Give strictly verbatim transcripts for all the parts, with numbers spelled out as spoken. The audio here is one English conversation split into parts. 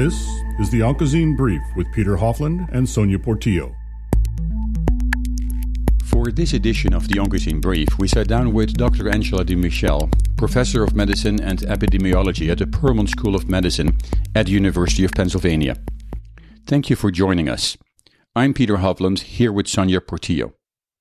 This is the Oncozine Brief with Peter Hofland and Sonia Portillo. For this edition of the Oncozine Brief, we sat down with Doctor Angela de Michel, Professor of Medicine and Epidemiology at the Perelman School of Medicine at the University of Pennsylvania. Thank you for joining us. I'm Peter Hofland, here with Sonia Portillo.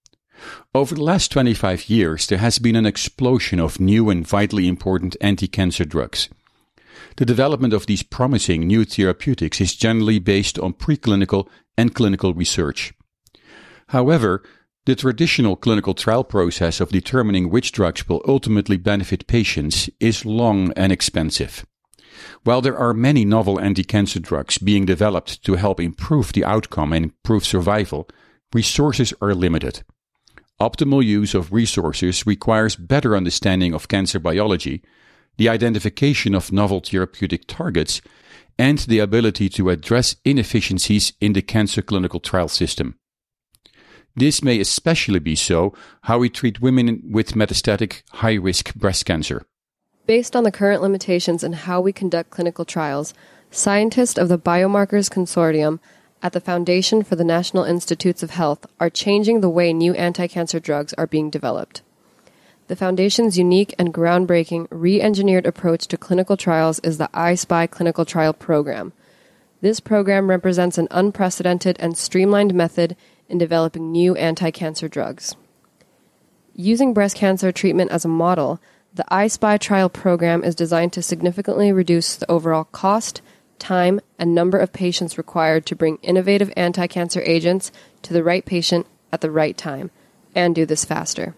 Over the last twenty-five years, there has been an explosion of new and vitally important anti-cancer drugs. The development of these promising new therapeutics is generally based on preclinical and clinical research. However, the traditional clinical trial process of determining which drugs will ultimately benefit patients is long and expensive. While there are many novel anti-cancer drugs being developed to help improve the outcome and improve survival, resources are limited. Optimal use of resources requires better understanding of cancer biology, the identification of novel therapeutic targets, and the ability to address inefficiencies in the cancer clinical trial system. This may especially be so how we treat women with metastatic high-risk breast cancer. Based on the current limitations in how we conduct clinical trials, scientists of the Biomarkers Consortium at the Foundation for the National Institutes of Health are changing the way new anti-cancer drugs are being developed. The Foundation's unique and groundbreaking re-engineered approach to clinical trials is the I-SPY clinical trial program. This program represents an unprecedented and streamlined method in developing new anti-cancer drugs. Using breast cancer treatment as a model, the I-SPY trial program is designed to significantly reduce the overall cost, time, and number of patients required to bring innovative anti-cancer agents to the right patient at the right time, and do this faster.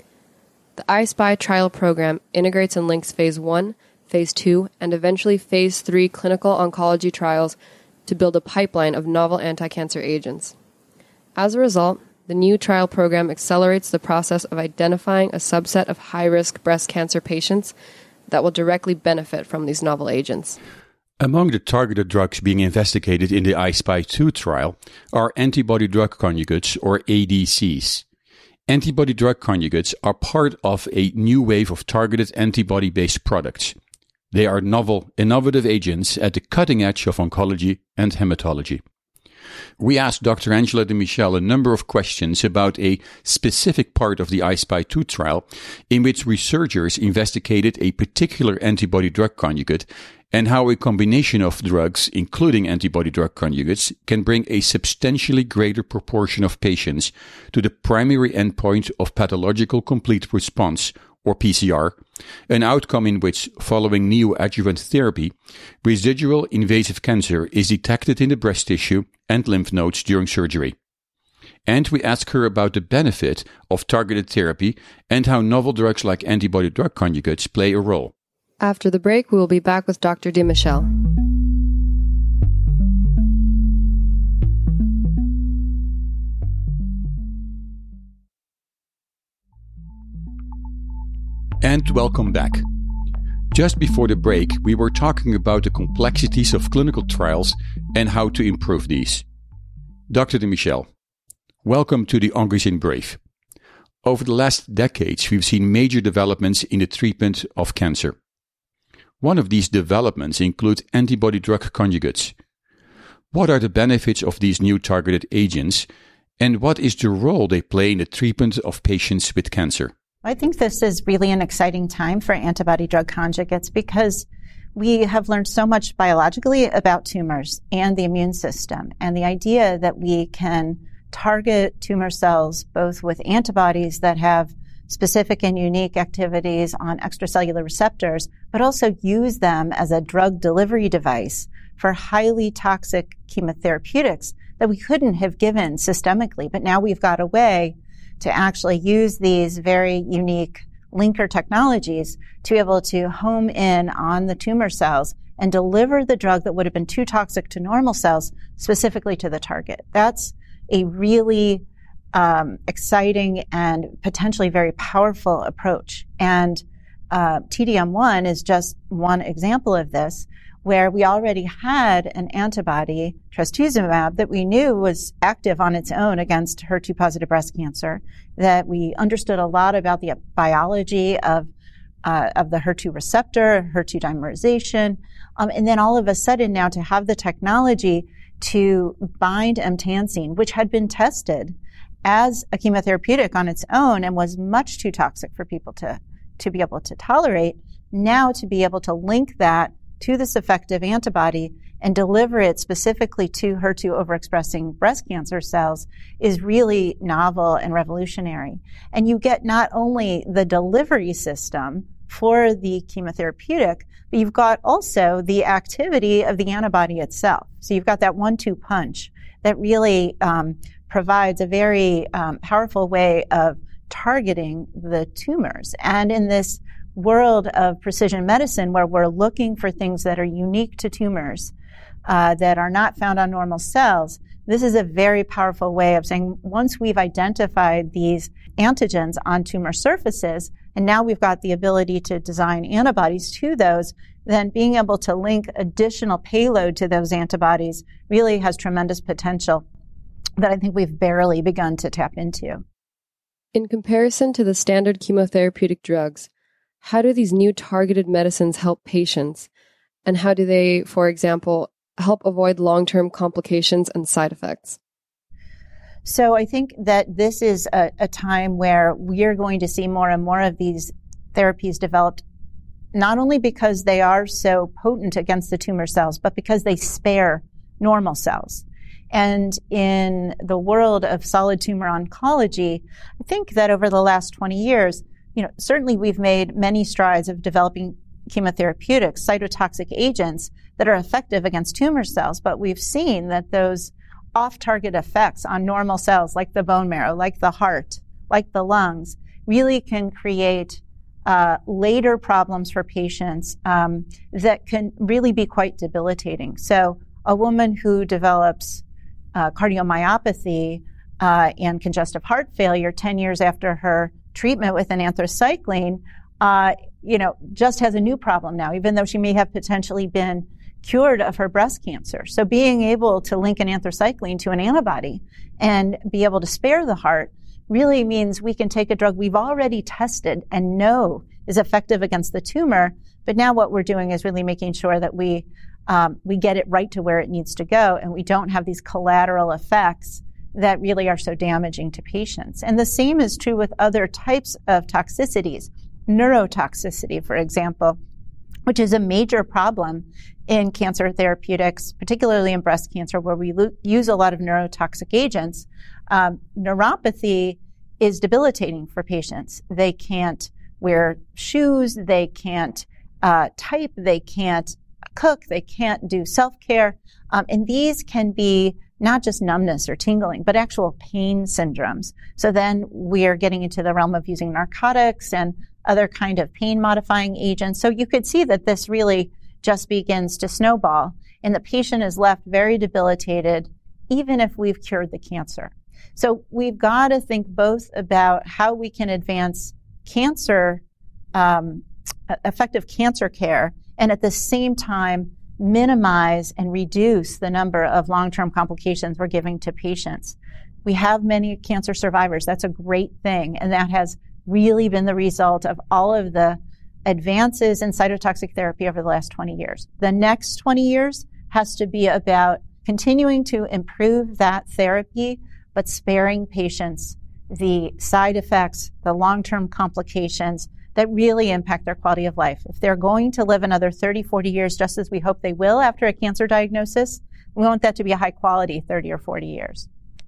The I-SPY trial program integrates and links Phase one, Phase two, and eventually Phase three clinical oncology trials to build a pipeline of novel anti-cancer agents. As a result, the new trial program accelerates the process of identifying a subset of high-risk breast cancer patients that will directly benefit from these novel agents. Among the targeted drugs being investigated in the I-SPY two trial are antibody-drug conjugates, or A D Cs. Antibody-drug conjugates are part of a new wave of targeted antibody-based products. They are novel, innovative agents at the cutting edge of oncology and hematology. We asked Doctor Angela de Michel a number of questions about a specific part of the I-SPY two trial in which researchers investigated a particular antibody-drug conjugate and how a combination of drugs, including antibody-drug conjugates, can bring a substantially greater proportion of patients to the primary endpoint of pathological complete response, or P C R, an outcome in which, following neoadjuvant therapy, residual invasive cancer is detected in the breast tissue and lymph nodes during surgery. And we ask her about the benefit of targeted therapy and how novel drugs like antibody-drug conjugates play a role. After the break, we will be back with Doctor de Michel. And welcome back. Just before the break, we were talking about the complexities of clinical trials and how to improve these. Doctor de Michel, welcome to the Oncozine Brief. Over the last decades, we've seen major developments in the treatment of cancer. One of these developments includes antibody-drug conjugates. What are the benefits of these new targeted agents, and what is the role they play in the treatment of patients with cancer? I think this is really an exciting time for antibody-drug conjugates because we have learned so much biologically about tumors and the immune system, and the idea that we can target tumor cells both with antibodies that have specific and unique activities on extracellular receptors, but also use them as a drug delivery device for highly toxic chemotherapeutics that we couldn't have given systemically. But now we've got a way to actually use these very unique linker technologies to be able to home in on the tumor cells and deliver the drug that would have been too toxic to normal cells specifically to the target. That's a really Um, exciting and potentially very powerful approach. And uh, T D M one is just one example of this, where we already had an antibody, trastuzumab, that we knew was active on its own against H E R two positive breast cancer, that we understood a lot about the biology of uh, of the H E R two receptor, H E R two dimerization, um, and then all of a sudden now to have the technology to bind emtansine, which had been tested as a chemotherapeutic on its own and was much too toxic for people to, to be able to tolerate, now to be able to link that to this effective antibody and deliver it specifically to H E R two overexpressing breast cancer cells is really novel and revolutionary. And you get not only the delivery system for the chemotherapeutic, but you've got also the activity of the antibody itself. So you've got that one two punch that really um, provides a very um, powerful way of targeting the tumors. And in this world of precision medicine where we're looking for things that are unique to tumors, uh, that are not found on normal cells, this is a very powerful way of saying once we've identified these antigens on tumor surfaces, and now we've got the ability to design antibodies to those, then being able to link additional payload to those antibodies really has tremendous potential that I think we've barely begun to tap into. In comparison to the standard chemotherapeutic drugs, how do these new targeted medicines help patients? And how do they, for example, help avoid long-term complications and side effects? So I think that this is a, a time where we are going to see more and more of these therapies developed, not only because they are so potent against the tumor cells, but because they spare normal cells. And in the world of solid tumor oncology, I think that over the last twenty years, you know, certainly we've made many strides of developing chemotherapeutics, cytotoxic agents that are effective against tumor cells, but we've seen that those off-target effects on normal cells like the bone marrow, like the heart, like the lungs, really can create uh, later problems for patients um, that can really be quite debilitating. So a woman who develops uh, cardiomyopathy uh, and congestive heart failure ten years after her treatment with an anthracycline, uh, you know, just has a new problem now, even though she may have potentially been cured of her breast cancer. So being able to link an anthracycline to an antibody and be able to spare the heart really means we can take a drug we've already tested and know is effective against the tumor. But now what we're doing is really making sure that we um, we get it right to where it needs to go, and we don't have these collateral effects that really are so damaging to patients. And the same is true with other types of toxicities. Neurotoxicity, for example, which is a major problem in cancer therapeutics, particularly in breast cancer, where we lo- use a lot of neurotoxic agents. Um, neuropathy is debilitating for patients. They can't wear shoes, they can't uh, type, they can't cook, they can't do self-care. Um, and these can be not just numbness or tingling, but actual pain syndromes. So then we are getting into the realm of using narcotics and other kind of pain-modifying agents. So you could see that this really just begins to snowball, and the patient is left very debilitated, even if we've cured the cancer. So we've got to think both about how we can advance cancer, um, effective cancer care, and at the same time minimize and reduce the number of long-term complications we're giving to patients. We have many cancer survivors. That's a great thing, and that has really been the result of all of the advances in cytotoxic therapy over the last twenty years. The next twenty years has to be about continuing to improve that therapy, but sparing patients the side effects, the long-term complications that really impact their quality of life. If they're going to live another thirty, forty years, just as we hope they will after a cancer diagnosis, we want that to be a high-quality thirty or forty years.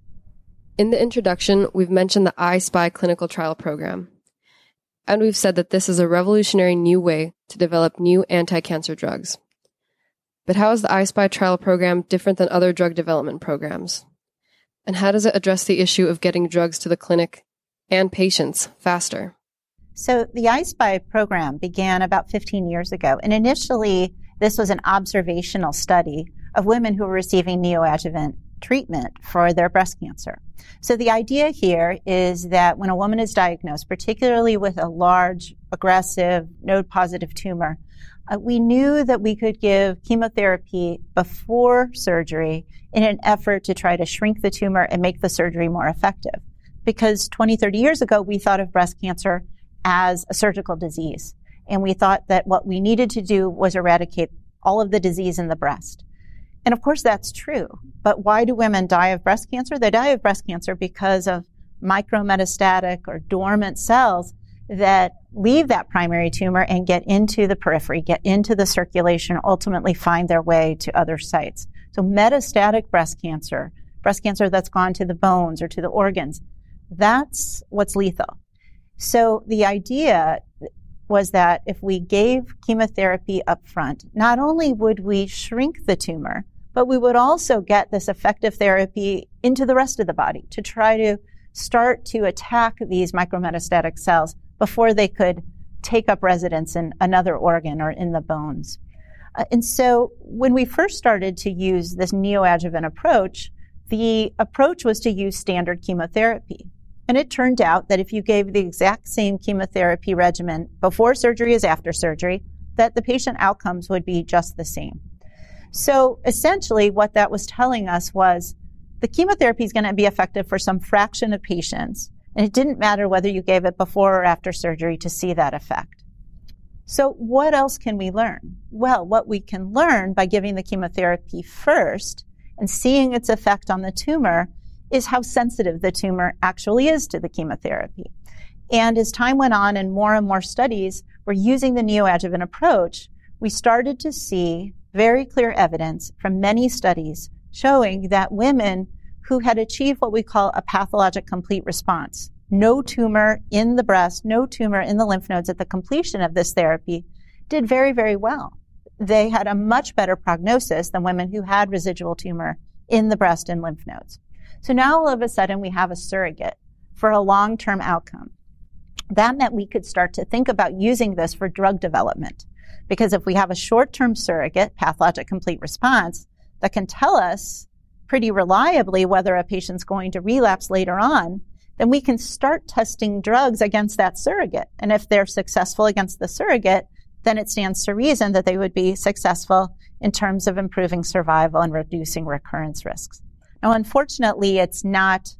In the introduction, we've mentioned the I-SPY clinical trial program. And we've said that this is a revolutionary new way to develop new anti-cancer drugs. But how is the I-SPY trial program different than other drug development programs? And how does it address the issue of getting drugs to the clinic and patients faster? So the I-SPY program began about fifteen years ago. And initially, this was an observational study of women who were receiving neoadjuvant treatment for their breast cancer. So the idea here is that when a woman is diagnosed, particularly with a large, aggressive, node-positive tumor, uh, we knew that we could give chemotherapy before surgery in an effort to try to shrink the tumor and make the surgery more effective. Because twenty, thirty years ago, we thought of breast cancer as a surgical disease. And we thought that what we needed to do was eradicate all of the disease in the breast. And of course, that's true. But why do women die of breast cancer? They die of breast cancer because of micrometastatic or dormant cells that leave that primary tumor and get into the periphery, get into the circulation, ultimately find their way to other sites. So metastatic breast cancer, breast cancer that's gone to the bones or to the organs, that's what's lethal. So the idea was that if we gave chemotherapy up front, not only would we shrink the tumor, but we would also get this effective therapy into the rest of the body to try to start to attack these micrometastatic cells before they could take up residence in another organ or in the bones. Uh, and so when we first started to use this neoadjuvant approach, the approach was to use standard chemotherapy. And it turned out that if you gave the exact same chemotherapy regimen before surgery as after surgery, that the patient outcomes would be just the same. So essentially what that was telling us was the chemotherapy is going to be effective for some fraction of patients, and it didn't matter whether you gave it before or after surgery to see that effect. So what else can we learn? Well, what we can learn by giving the chemotherapy first and seeing its effect on the tumor is how sensitive the tumor actually is to the chemotherapy. And as time went on and more and more studies were using the neoadjuvant approach, we started to see very clear evidence from many studies showing that women who had achieved what we call a pathologic complete response, no tumor in the breast, no tumor in the lymph nodes at the completion of this therapy, did very, very well. They had a much better prognosis than women who had residual tumor in the breast and lymph nodes. So now all of a sudden we have a surrogate for a long-term outcome. That meant we could start to think about using this for drug development. Because if we have a short-term surrogate, pathologic complete response, that can tell us pretty reliably whether a patient's going to relapse later on, then we can start testing drugs against that surrogate. And if they're successful against the surrogate, then it stands to reason that they would be successful in terms of improving survival and reducing recurrence risks. Now, unfortunately, it's not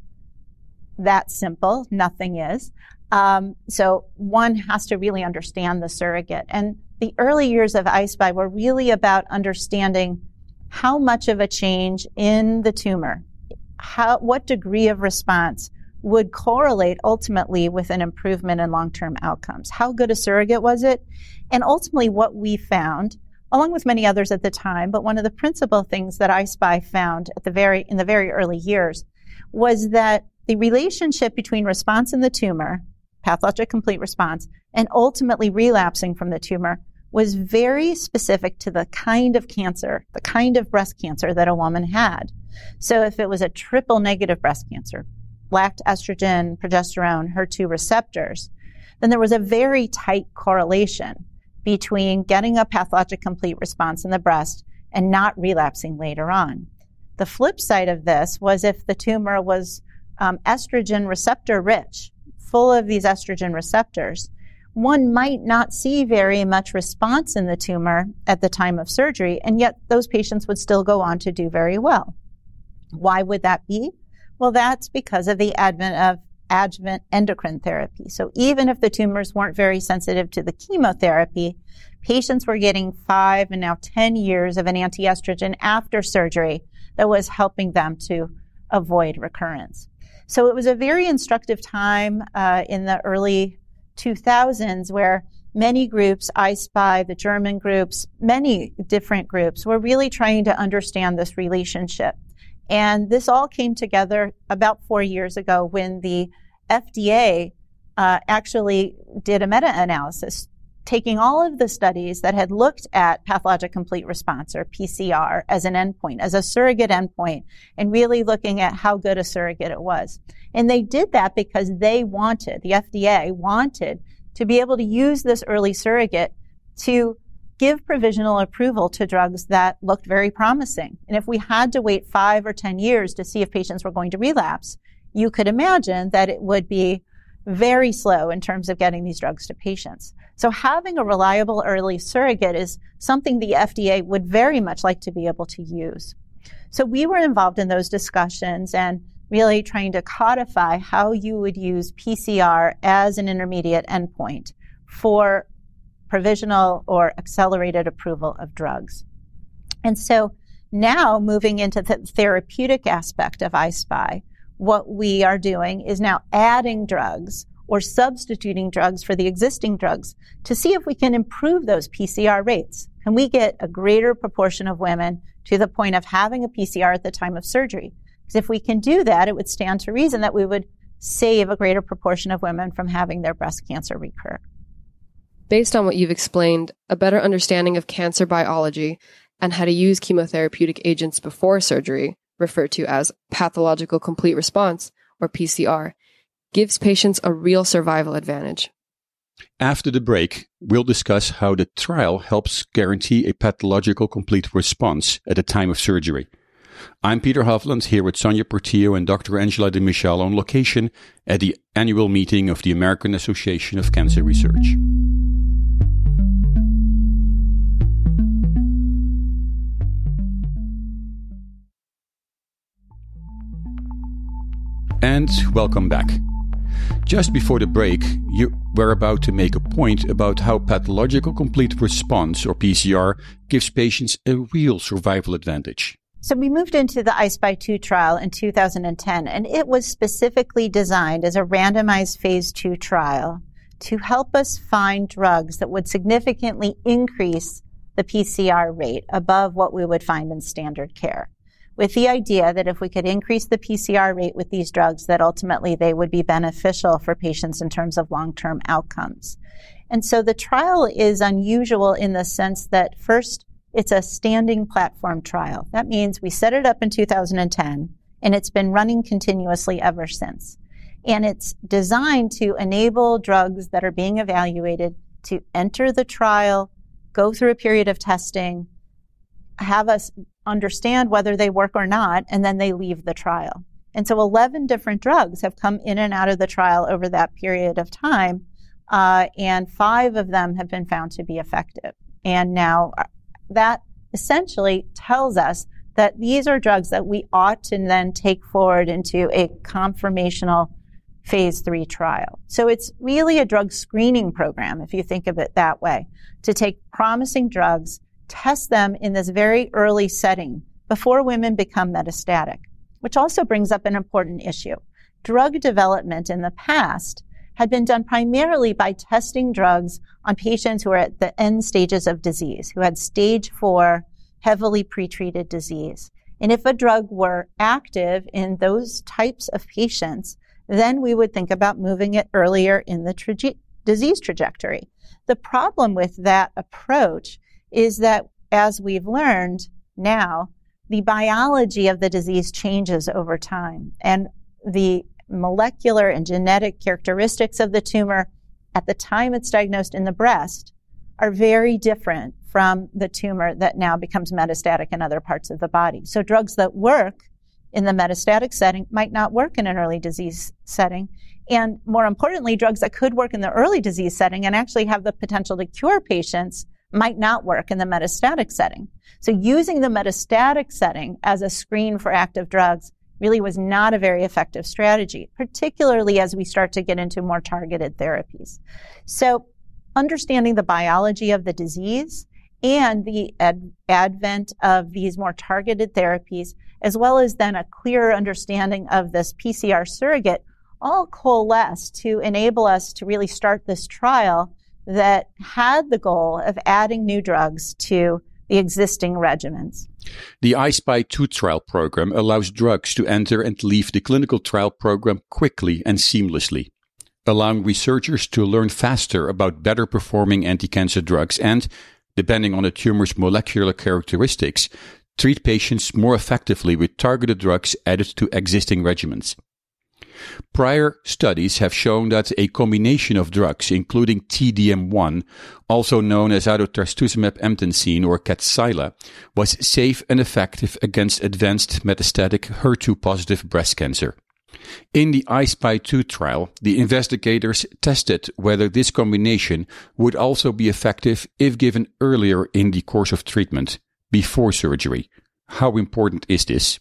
that simple. Nothing is. Um, so one has to really understand the surrogate. And the early years of I-SPY were really about understanding how much of a change in the tumor, how, what degree of response would correlate ultimately with an improvement in long-term outcomes. How good a surrogate was it? And ultimately what we found, along with many others at the time, but one of the principal things that I-SPY found at the very, in the very early years was that the relationship between response in the tumor, pathologic complete response, and ultimately relapsing from the tumor was very specific to the kind of cancer, the kind of breast cancer that a woman had. So if it was a triple negative breast cancer, lacked estrogen, progesterone, H E R two receptors, then there was a very tight correlation between getting a pathologic complete response in the breast and not relapsing later on. The flip side of this was if the tumor was um, estrogen receptor rich, full of these estrogen receptors, one might not see very much response in the tumor at the time of surgery, and yet those patients would still go on to do very well. Why would that be? Well, that's because of the advent of adjuvant endocrine therapy. So even if the tumors weren't very sensitive to the chemotherapy, patients were getting five and now ten years of an anti-estrogen after surgery that was helping them to avoid recurrence. So it was a very instructive time uh, in the early two thousands where many groups, I-SPY, the German groups, many different groups were really trying to understand this relationship. And this all came together about four years ago when the F D A uh, actually did a meta-analysis, taking all of the studies that had looked at pathologic complete response, or P C R, as an endpoint, as a surrogate endpoint, and really looking at how good a surrogate it was. And they did that because they wanted, the F D A wanted, to be able to use this early surrogate to give provisional approval to drugs that looked very promising. And if we had to wait five or ten years to see if patients were going to relapse, you could imagine that it would be very slow in terms of getting these drugs to patients. So having a reliable early surrogate is something the F D A would very much like to be able to use. So we were involved in those discussions and really trying to codify how you would use P C R as an intermediate endpoint for provisional or accelerated approval of drugs. And so now moving into the therapeutic aspect of I-SPY, what we are doing is now adding drugs or substituting drugs for the existing drugs to see if we can improve those P C R rates. Can we get a greater proportion of women to the point of having a P C R at the time of surgery? Because if we can do that, it would stand to reason that we would save a greater proportion of women from having their breast cancer recur. Based on what you've explained, a better understanding of cancer biology and how to use chemotherapeutic agents before surgery, referred to as pathological complete response, or P C R, gives patients a real survival advantage. After the break, we'll discuss how the trial helps guarantee a pathological complete response at the time of surgery. I'm Peter Hovland, here with Sonia Portillo and Doctor Angela de Michel on location at the annual meeting of the American Association of Cancer Research. And welcome back. Just before the break, you were about to make a point about how pathological complete response, or P C R, gives patients a real survival advantage. So we moved into the I-SPY two trial in two thousand ten, and it was specifically designed as a randomized phase two trial to help us find drugs that would significantly increase the P C R rate above what we would find in standard care, with the idea that if we could increase the P C R rate with these drugs, that ultimately they would be beneficial for patients in terms of long-term outcomes. And so the trial is unusual in the sense that, first, it's a standing platform trial. That means we set it up in two thousand ten, and it's been running continuously ever since. And it's designed to enable drugs that are being evaluated to enter the trial, go through a period of testing, have us understand whether they work or not, and then they leave the trial. And so eleven different drugs have come in and out of the trial over that period of time, uh, and five of them have been found to be effective. And now that essentially tells us that these are drugs that we ought to then take forward into a confirmational phase three trial. So it's really a drug screening program, if you think of it that way, to take promising drugs, test them in this very early setting before women become metastatic, which also brings up an important issue. Drug development in the past had been done primarily by testing drugs on patients who are at the end stages of disease, who had stage four, heavily pretreated disease. And if a drug were active in those types of patients, then we would think about moving it earlier in the traje- disease trajectory. The problem with that approach is that, as we've learned now, the biology of the disease changes over time, and the molecular and genetic characteristics of the tumor at the time it's diagnosed in the breast are very different from the tumor that now becomes metastatic in other parts of the body. So drugs that work in the metastatic setting might not work in an early disease setting. And more importantly, drugs that could work in the early disease setting and actually have the potential to cure patients might not work in the metastatic setting. So using the metastatic setting as a screen for active drugs really was not a very effective strategy, particularly as we start to get into more targeted therapies. So understanding the biology of the disease and the ad- advent of these more targeted therapies, as well as then a clearer understanding of this P C R surrogate, all coalesce to enable us to really start this trial that had the goal of adding new drugs to the existing regimens. The I-SPY two trial program allows drugs to enter and leave the clinical trial program quickly and seamlessly, allowing researchers to learn faster about better performing anti-cancer drugs and, depending on the tumor's molecular characteristics, treat patients more effectively with targeted drugs added to existing regimens. Prior studies have shown that a combination of drugs, including T D M one, also known as adotrastuzumab emtansine or Kadcyla, was safe and effective against advanced metastatic H E R two positive breast cancer. In the I-SPY two trial, the investigators tested whether this combination would also be effective if given earlier in the course of treatment, before surgery. How important is this?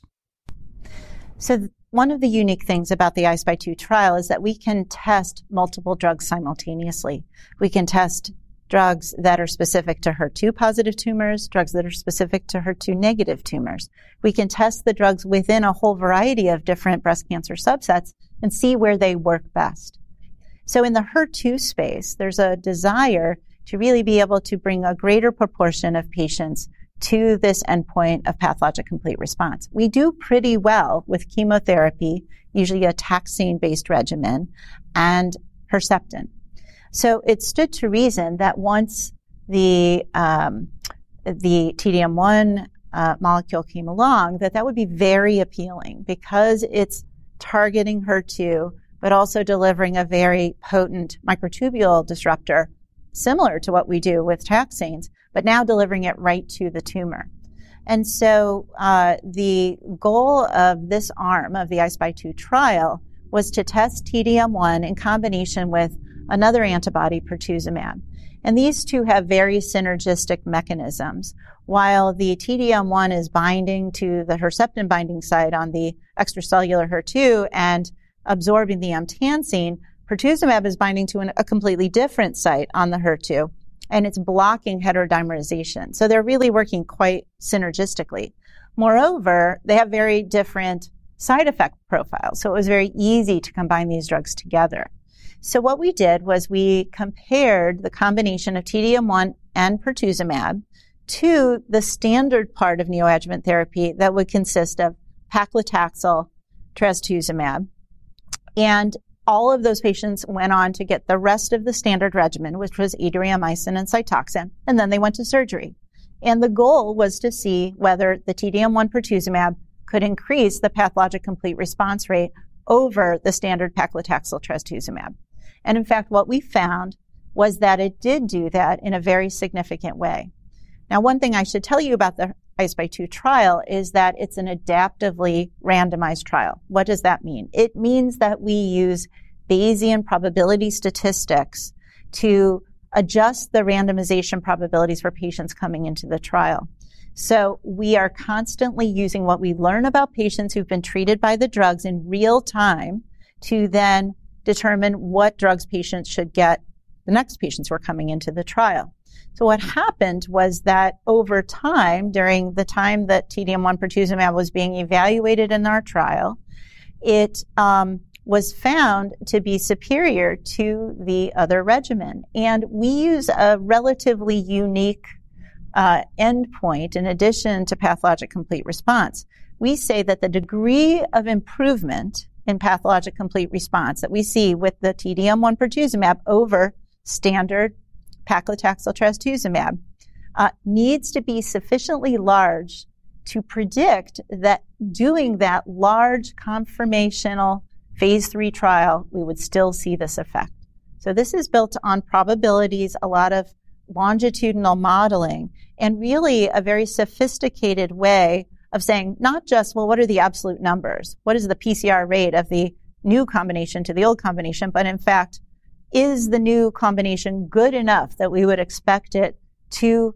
So th- one of the unique things about the I-SPY two trial is that we can test multiple drugs simultaneously. We can test drugs that are specific to H E R two positive tumors, drugs that are specific to H E R two negative tumors. We can test the drugs within a whole variety of different breast cancer subsets and see where they work best. So in the H E R two space, there's a desire to really be able to bring a greater proportion of patients to this endpoint of pathologic complete response. We do pretty well with chemotherapy, usually a taxane-based regimen, and Herceptin. So it stood to reason that once the um, the T D M one uh, molecule came along, that that would be very appealing because it's targeting H E R two, but also delivering a very potent microtubule disruptor, similar to what we do with taxanes, but now delivering it right to the tumor. And so uh, the goal of this arm of the I S P Y two trial was to test T D M one in combination with another antibody, pertuzumab. And these two have very synergistic mechanisms. While the T D M one is binding to the Herceptin binding site on the extracellular H E R two and absorbing the amtansine, pertuzumab is binding to an, a completely different site on the H E R two, and it's blocking heterodimerization. So they're really working quite synergistically. Moreover, they have very different side effect profiles, so it was very easy to combine these drugs together. So what we did was we compared the combination of T D M one and pertuzumab to the standard part of neoadjuvant therapy that would consist of paclitaxel, trastuzumab, and all of those patients went on to get the rest of the standard regimen, which was adriamycin and Cytoxan, and then they went to surgery. And the goal was to see whether the T D M one pertuzumab could increase the pathologic complete response rate over the standard paclitaxel trastuzumab. And in fact, what we found was that it did do that in a very significant way. Now, one thing I should tell you about the I S P Y two trial is that it's an adaptively randomized trial. What does that mean? It means that we use Bayesian probability statistics to adjust the randomization probabilities for patients coming into the trial. So we are constantly using what we learn about patients who've been treated by the drugs in real time to then determine what drugs patients should get the next patients who are coming into the trial. So what happened was that over time, during the time that T D M one pertuzumab was being evaluated in our trial, it um, was found to be superior to the other regimen. And we use a relatively unique uh, endpoint in addition to pathologic complete response. We say that the degree of improvement in pathologic complete response that we see with the T D M one pertuzumab over standard paclitaxel trastuzumab uh, needs to be sufficiently large to predict that doing that large confirmational phase three trial, we would still see this effect. So this is built on probabilities, a lot of longitudinal modeling, and really a very sophisticated way of saying not just, well, what are the absolute numbers? What is the P C R rate of the new combination to the old combination? But in fact, is the new combination good enough that we would expect it to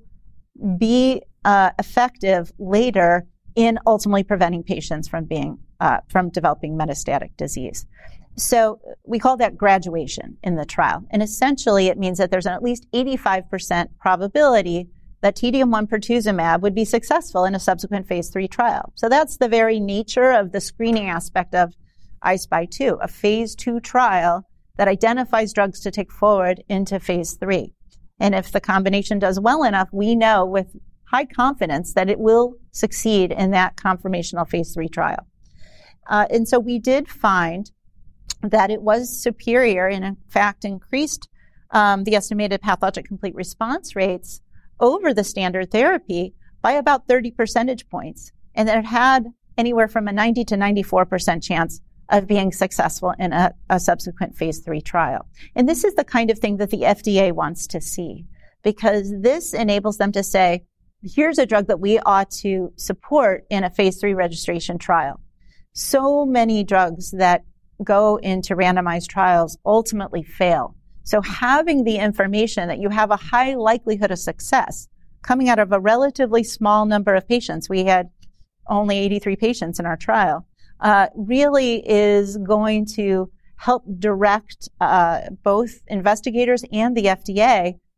be uh, effective later in ultimately preventing patients from being uh, from developing metastatic disease? So we call that graduation in the trial. And essentially it means that there's an at least eighty-five percent probability that T D M one pertuzumab would be successful in a subsequent phase three trial. So that's the very nature of the screening aspect of I S P Y two, a phase two trial that identifies drugs to take forward into phase three. And if the combination does well enough, we know with high confidence that it will succeed in that confirmational phase three trial. Uh, and so we did find that it was superior and in fact increased um, the estimated pathologic complete response rates over the standard therapy by about thirty percentage points. And that it had anywhere from a ninety to ninety-four percent chance of being successful in a, a subsequent phase three trial. And this is the kind of thing that the F D A wants to see, because this enables them to say, here's a drug that we ought to support in a phase three registration trial. So many drugs that go into randomized trials ultimately fail. So having the information that you have a high likelihood of success coming out of a relatively small number of patients, we had only eighty-three patients in our trial, uh, really is going to help direct uh, both investigators and the F D A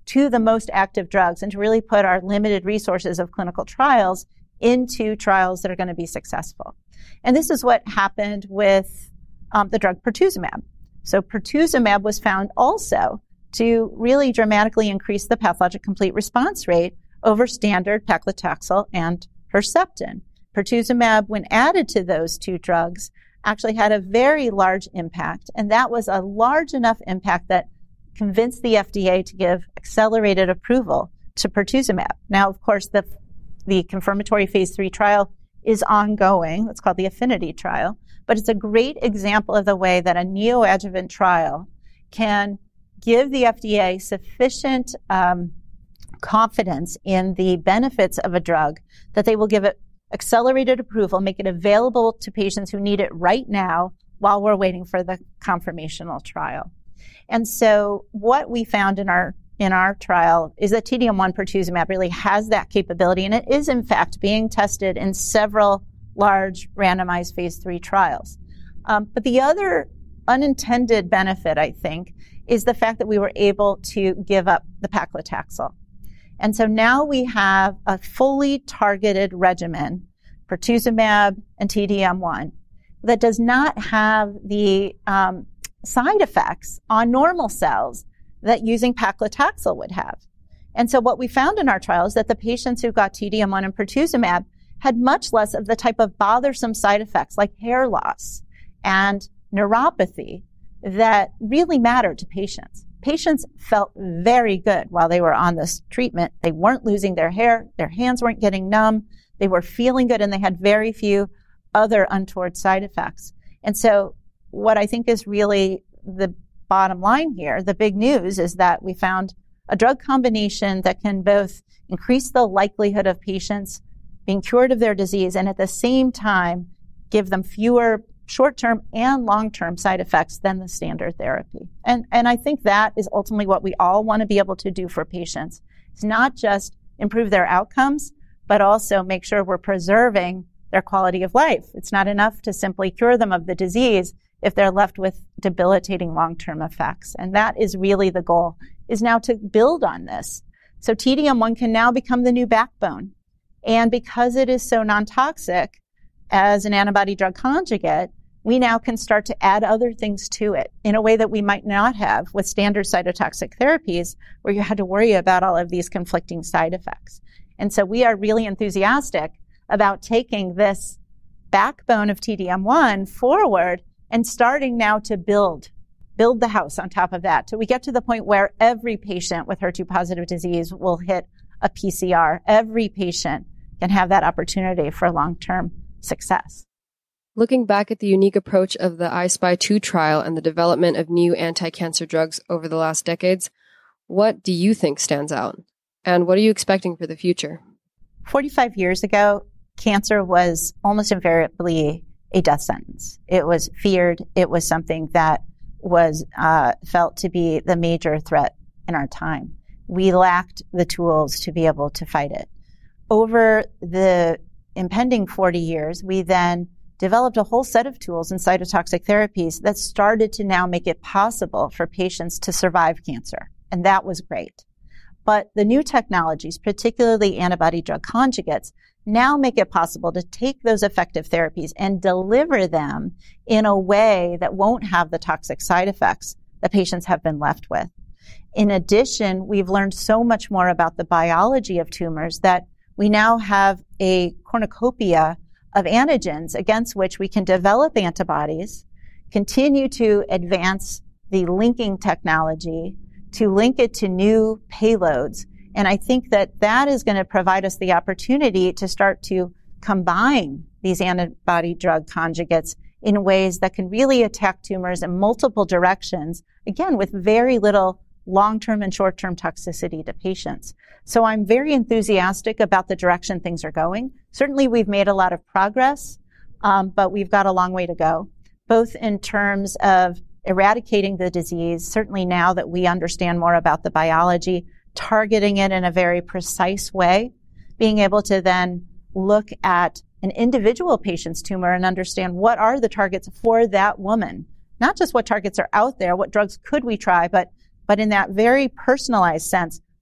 to the most active drugs and to really put our limited resources of clinical trials into trials that are going to be successful. And this is what happened with um, the drug pertuzumab. So pertuzumab was found also to really dramatically increase the pathologic complete response rate over standard paclitaxel and Herceptin. Pertuzumab, when added to those two drugs, actually had a very large impact, and that was a large enough impact that convinced the F D A to give accelerated approval to pertuzumab. Now, of course, the the confirmatory phase three trial is ongoing. It's called the Affinity trial, but it's a great example of the way that a neoadjuvant trial can give the F D A sufficient um, confidence in the benefits of a drug that they will give it accelerated approval, make it available to patients who need it right now while we're waiting for the confirmational trial. And so what we found in our in our trial is that T D M one pertuzumab really has that capability, and it is in fact being tested in several large randomized phase three trials. Um, but the other unintended benefit, I think, is the fact that we were able to give up the paclitaxel. And so now we have a fully targeted regimen, pertuzumab and T D M one, that does not have the um, side effects on normal cells that using paclitaxel would have. And so what we found in our trial is that the patients who got T D M one and pertuzumab had much less of the type of bothersome side effects like hair loss and neuropathy that really mattered to patients. Patients felt very good while they were on this treatment. They weren't losing their hair, their hands weren't getting numb, they were feeling good, and they had very few other untoward side effects. And so what I think is really the bottom line here, the big news, is that we found a drug combination that can both increase the likelihood of patients being cured of their disease and at the same time give them fewer short-term and long-term side effects than the standard therapy. And, and I think that is ultimately what we all want to be able to do for patients. It's not just improve their outcomes, but also make sure we're preserving their quality of life. It's not enough to simply cure them of the disease if they're left with debilitating long-term effects. And that is really the goal, is now to build on this. So T D M one can now become the new backbone. And because it is so non-toxic as an antibody drug conjugate, we now can start to add other things to it in a way that we might not have with standard cytotoxic therapies, where you had to worry about all of these conflicting side effects. And so we are really enthusiastic about taking this backbone of T D M one forward and starting now to build, build the house on top of that till we get to the point where every patient with H E R two positive disease will hit a P C R. Every patient can have that opportunity for long-term success. Looking back at the unique approach of the I SPY two trial and the development of new anti-cancer drugs over the last decades, what do you think stands out? And what are you expecting for the future? forty-five years ago, cancer was almost invariably a death sentence. It was feared. It was something that was uh, felt to be the major threat in our time. We lacked the tools to be able to fight it. Over the impending forty years, we then developed a whole set of tools and cytotoxic therapies that started to now make it possible for patients to survive cancer. And that was great. But the new technologies, particularly antibody drug conjugates, now make it possible to take those effective therapies and deliver them in a way that won't have the toxic side effects that patients have been left with. In addition, we've learned so much more about the biology of tumors that we now have a cornucopia of antigens against which we can develop antibodies, continue to advance the linking technology to link it to new payloads. And I think that that is going to provide us the opportunity to start to combine these antibody drug conjugates in ways that can really attack tumors in multiple directions, again, with very little long-term and short-term toxicity to patients. So I'm very enthusiastic about the direction things are going. Certainly we've made a lot of progress, um, but we've got a long way to go, both in terms of eradicating the disease, certainly now that we understand more about the biology, targeting it in a very precise way, being able to then look at an individual patient's tumor and understand what are the targets for that woman, not just what targets are out there, what drugs could we try, but but in that very personalized sense,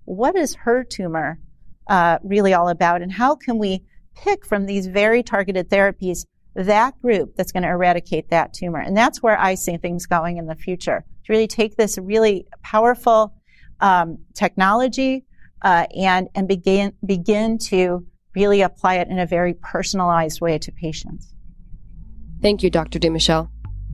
what is her tumor uh, really all about, and how can we pick from these very targeted therapies that group that's going to eradicate that tumor. And that's where I see things going in the future, to really take this really powerful um, technology uh, and and begin begin to really apply it in a very personalized way to patients. Thank you, Doctor DeMichel.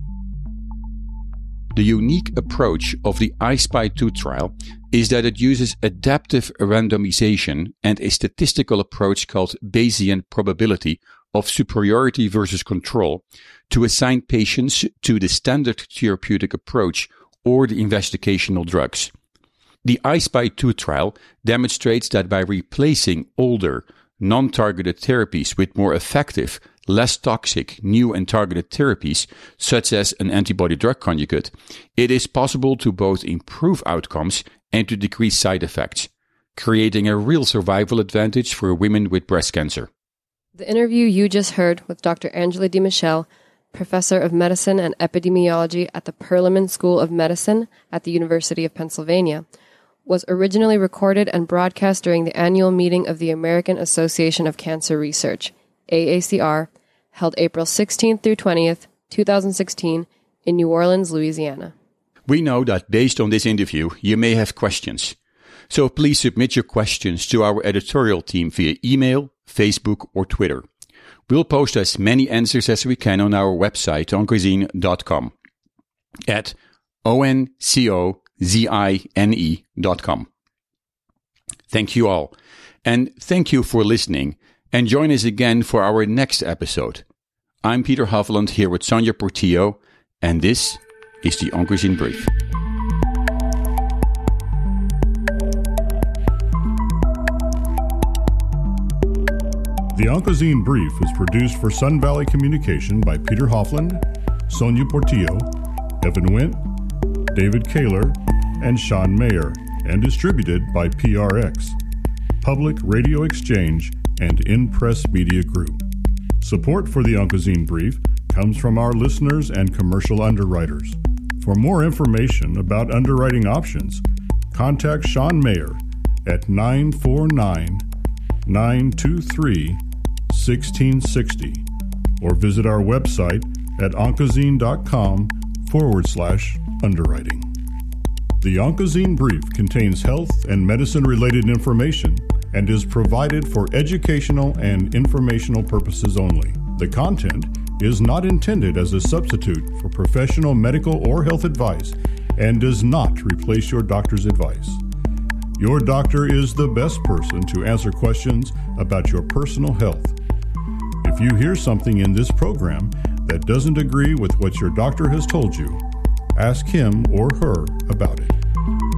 The unique approach of the I SPY two trial is that it uses adaptive randomization and a statistical approach called Bayesian probability of superiority versus control to assign patients to the standard therapeutic approach or the investigational drugs. The I SPY two trial demonstrates that by replacing older, non-targeted therapies with more effective, less toxic, new and targeted therapies, such as an antibody-drug conjugate, it is possible to both improve outcomes and to decrease side effects, creating a real survival advantage for women with breast cancer. The interview you just heard with Doctor Angela DeMichel, Professor of Medicine and Epidemiology at the Perelman School of Medicine at the University of Pennsylvania, was originally recorded and broadcast during the annual meeting of the American Association of Cancer Research, A A C R, held April sixteenth through twentieth, twenty sixteen, in New Orleans, Louisiana. We know that based on this interview, you may have questions. So please submit your questions to our editorial team via email, Facebook, or Twitter. We'll post as many answers as we can on our website, oncozine dot com, at O N C O Z I N E dot com. Thank you all, and thank you for listening, and join us again for our next episode. I'm Peter Hovland here with Sonia Portillo, and this is the Oncozine Brief. The Oncozine Brief is produced for Sun Valley Communication by Peter Hovland, Sonia Portillo, Evan Wendt, David Kaler, and Sean Mayer, and distributed by P R X, Public Radio Exchange, and InPress Media Group. Support for the Oncozine Brief comes from our listeners and commercial underwriters. For more information about underwriting options, contact Sean Mayer at nine four nine, nine two three, one six six zero or visit our website at oncozine.com forward slash underwriting. The Oncozine Brief contains health and medicine-related information and is provided for educational and informational purposes only. The content is not intended as a substitute for professional medical or health advice and does not replace your doctor's advice. Your doctor is the best person to answer questions about your personal health. If you hear something in this program that doesn't agree with what your doctor has told you, ask him or her about it.